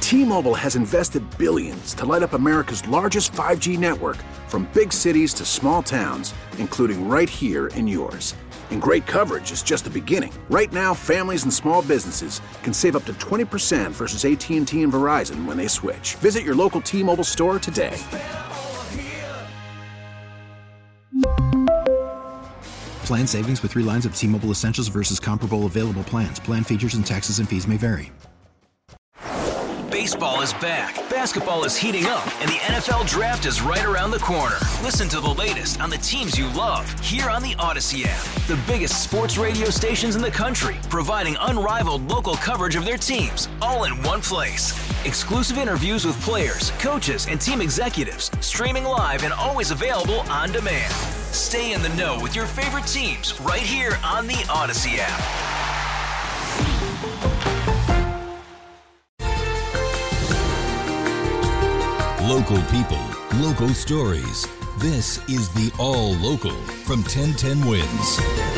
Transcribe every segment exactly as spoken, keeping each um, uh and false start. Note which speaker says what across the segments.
Speaker 1: T-Mobile has invested billions to light up America's largest five G network, from big cities to small towns, including right here in yours. And great coverage is just the beginning. Right now, families and small businesses can save up to twenty percent versus A T and T and Verizon when they switch. Visit your local T-Mobile store today.
Speaker 2: Plan savings with three lines of T-Mobile Essentials versus comparable available plans. Plan features and taxes and fees may vary.
Speaker 3: Baseball is back, basketball is heating up, and the N F L Draft is right around the corner. Listen to the latest on the teams you love here on the Odyssey app. The biggest sports radio stations in the country, providing unrivaled local coverage of their teams, all in one place. Exclusive interviews with players, coaches, and team executives, streaming live and always available on demand. Stay in the know with your favorite teams right here on the Odyssey app.
Speaker 4: Local people, local stories. This is the All Local from ten ten Wins.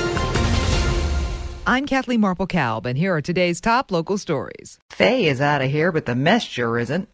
Speaker 5: I'm Kathleen Marple-Kalb, and here are today's top local stories. Faye is out of here, but the mess sure isn't.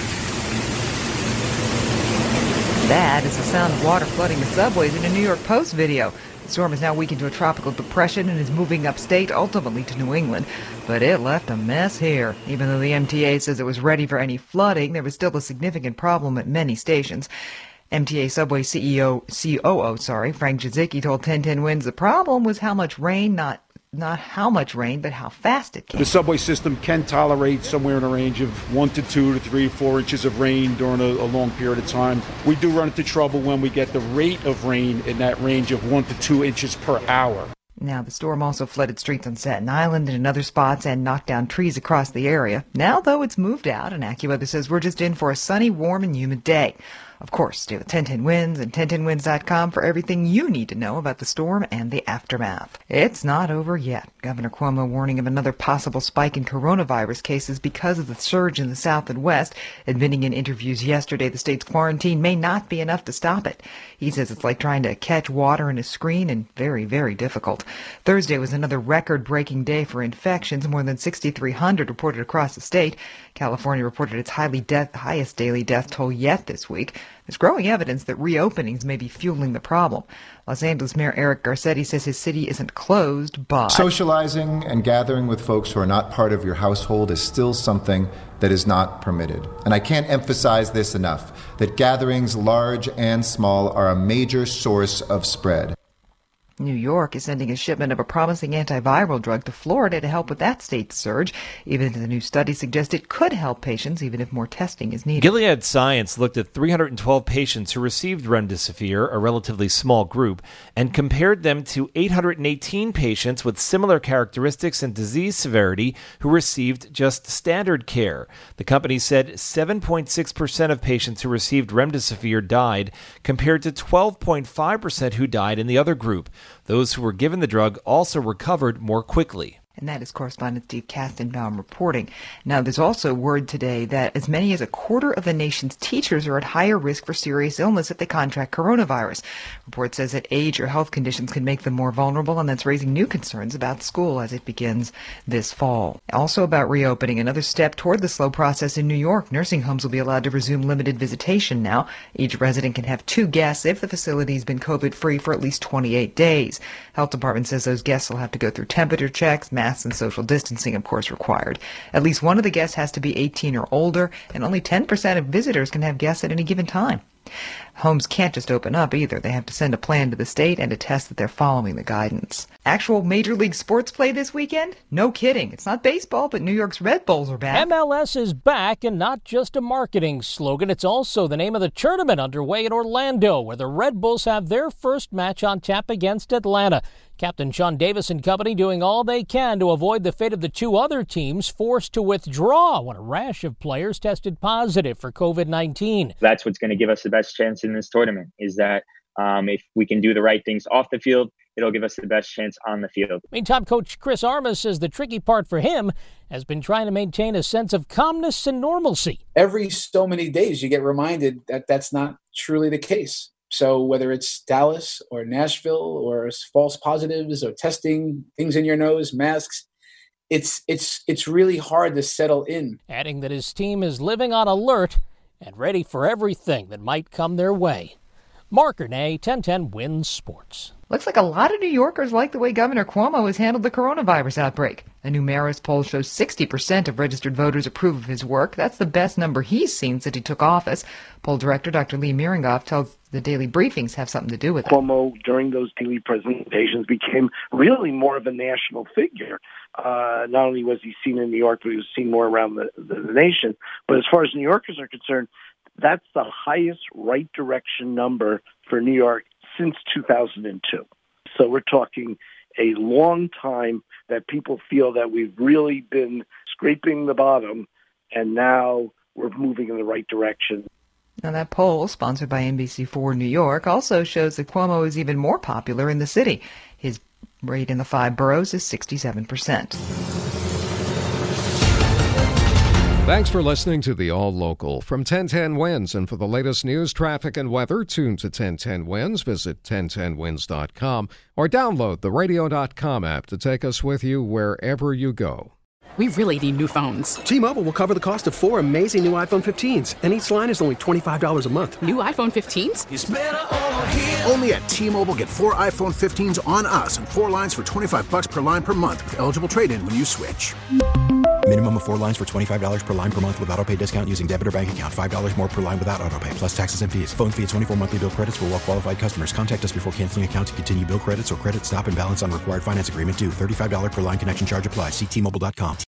Speaker 5: That is the sound of water flooding the subways in a New York Post video. The storm is now weakened to a tropical depression and is moving upstate, ultimately to New England. But it left a mess here. Even though the M T A says it was ready for any flooding, there was still a significant problem at many stations. M T A Subway C E O, C O O, sorry, Frank Jazicki told ten ten Wins the problem was how much rain, not not how much rain, but how fast it came.
Speaker 6: The subway system can tolerate somewhere in a range of one to two to three, four inches of rain during a, a long period of time. We do run into trouble when we get the rate of rain in that range of one to two inches per hour.
Speaker 5: Now, the storm also flooded streets on Staten Island and in other spots and knocked down trees across the area. Now, though, it's moved out, and AccuWeather says we're just in for a sunny, warm, and humid day. Of course, stay with ten ten Wins and ten ten wins dot com for everything you need to know about the storm and the aftermath. It's not over yet. Governor Cuomo warning of another possible spike in coronavirus cases because of the surge in the South and West, admitting in interviews yesterday the state's quarantine may not be enough to stop it. He says it's like trying to catch water in a screen and very, very difficult. Thursday was another record-breaking day for infections, more than sixty-three hundred reported across the state. California reported its highly death, highest daily death toll yet this week. There's growing evidence that reopenings may be fueling the problem. Los Angeles Mayor Eric Garcetti says his city isn't closed, but
Speaker 7: socializing and gathering with folks who are not part of your household is still something that is not permitted. And I can't emphasize this enough, that gatherings large and small are a major source of spread.
Speaker 5: New York is sending a shipment of a promising antiviral drug to Florida to help with that state's surge. Even the new study suggests it could help patients, even if more testing is needed.
Speaker 8: Gilead Science looked at three hundred twelve patients who received remdesivir, a relatively small group, and compared them to eight hundred eighteen patients with similar characteristics and disease severity who received just standard care. The company said seven point six percent of patients who received remdesivir died, compared to twelve point five percent who died in the other group. Those who were given the drug also recovered more quickly.
Speaker 5: And that is correspondent Steve Kastenbaum reporting. Now, there's also word today that as many as a quarter of the nation's teachers are at higher risk for serious illness if they contract coronavirus. Report says that age or health conditions can make them more vulnerable, and that's raising new concerns about school as it begins this fall. Also about reopening, another step toward the slow process in New York. Nursing homes will be allowed to resume limited visitation now. Each resident can have two guests if the facility has been COVID-free for at least twenty-eight days. Health Department says those guests will have to go through temperature checks, masks, and social distancing, of course, required. At least one of the guests has to be eighteen or older, and only ten percent of visitors can have guests at any given time. Homes can't just open up either. They have to send a plan to the state and attest that they're following the guidance. Actual Major League sports play this weekend? No kidding. It's not baseball, but New York's Red Bulls are back.
Speaker 9: M L S is back, and not just a marketing slogan. It's also the name of the tournament underway in Orlando, where the Red Bulls have their first match on tap against Atlanta. Captain Sean Davis and company doing all they can to avoid the fate of the two other teams forced to withdraw when a rash of players tested positive for COVID nineteen.
Speaker 10: That's what's going to give us the best chance in this tournament, is that um, if we can do the right things off the field, it'll give us the best chance on the field.
Speaker 9: Meantime, Coach Chris Armas says the tricky part for him has been trying to maintain a sense of calmness and normalcy.
Speaker 11: Every so many days you get reminded that that's not truly the case. So whether it's Dallas or Nashville or false positives or testing, things in your nose, masks, it's it's it's really hard to settle in.
Speaker 9: Adding that his team is living on alert and ready for everything that might come their way. Mark Ernay, ten ten Wins Sports.
Speaker 5: Looks like a lot of New Yorkers like the way Governor Cuomo has handled the coronavirus outbreak. A new Marist poll shows sixty percent of registered voters approve of his work. That's the best number he's seen since he took office. Poll director Doctor Lee Miringoff tells the daily briefings have something to do with it.
Speaker 12: Cuomo, during those daily presentations, became really more of a national figure. Uh, not only was he seen in New York, but he was seen more around the, the, the nation. But as far as New Yorkers are concerned, that's the highest right direction number for New York since two thousand two. So we're talking a long time that people feel that we've really been scraping the bottom, and now we're moving in the right direction.
Speaker 5: Now, that poll, sponsored by N B C four New York, also shows that Cuomo is even more popular in the city. His rate in the five boroughs is sixty-seven percent.
Speaker 13: Thanks for listening to the All Local from ten ten Wins. And for the latest news, traffic, and weather, tune to ten ten Wins. Visit ten ten wins dot com or download the radio dot com app to take us with you wherever you go.
Speaker 14: We really need new phones.
Speaker 15: T-Mobile will cover the cost of four amazing new iPhone fifteens, and each line is only twenty-five dollars a month.
Speaker 14: New iPhone fifteens?
Speaker 1: It's better over here. Only at T-Mobile, get four iPhone fifteens on us and four lines for twenty-five bucks per line per month with eligible trade-in when you switch.
Speaker 2: Minimum of four lines for twenty-five dollars per line per month with autopay discount using debit or bank account. five dollars more per line without autopay, plus taxes and fees. Phone fee at twenty-four monthly bill credits for well-qualified customers. Contact us before canceling account to continue bill credits or credit stop and balance on required finance agreement due. thirty-five dollars per line connection charge applies. See T Mobile dot com.